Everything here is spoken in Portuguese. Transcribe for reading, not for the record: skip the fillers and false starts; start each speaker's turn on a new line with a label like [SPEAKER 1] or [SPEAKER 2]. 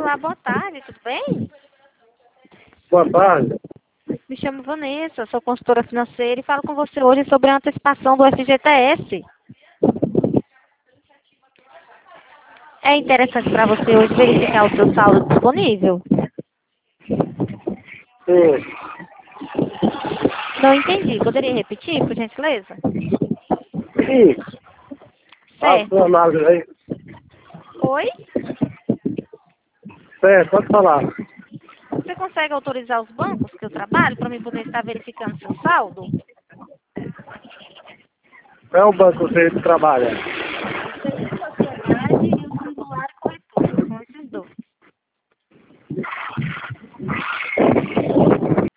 [SPEAKER 1] Olá, boa tarde, tudo bem?
[SPEAKER 2] Boa tarde.
[SPEAKER 1] Me chamo Vanessa, sou consultora financeira e falo com você hoje sobre a antecipação do FGTS. É interessante para você hoje verificar o seu saldo disponível?
[SPEAKER 2] Sim.
[SPEAKER 1] Não entendi. Poderia repetir, por gentileza?
[SPEAKER 2] Sim. A sua
[SPEAKER 1] Certo.
[SPEAKER 2] análise aí.
[SPEAKER 1] Oi?
[SPEAKER 2] Certo, pode falar.
[SPEAKER 1] Você consegue autorizar os bancos que eu trabalho para mim poder estar verificando seu saldo?
[SPEAKER 2] Qual é o banco que você trabalha?